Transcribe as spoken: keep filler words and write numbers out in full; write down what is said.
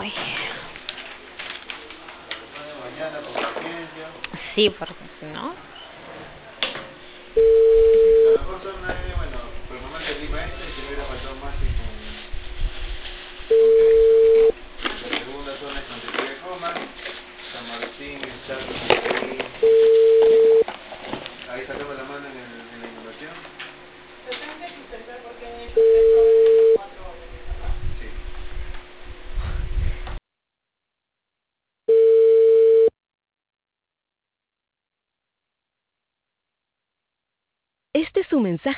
Uy. Mañana con paciencia. Sí, porque si no... La mejor zona es, bueno, por el momento el Lima Este, que hubiera faltado más y con, con Cristo. La segunda zona es Santa Cruz de Coma, San Martín, el Chaco, ahí, ahí sacamos la mano en, el, en la inundación. Se tienen que suspender porque han hecho tres horas y cuatro horas, ¿verdad? Sí. Este es su mensaje.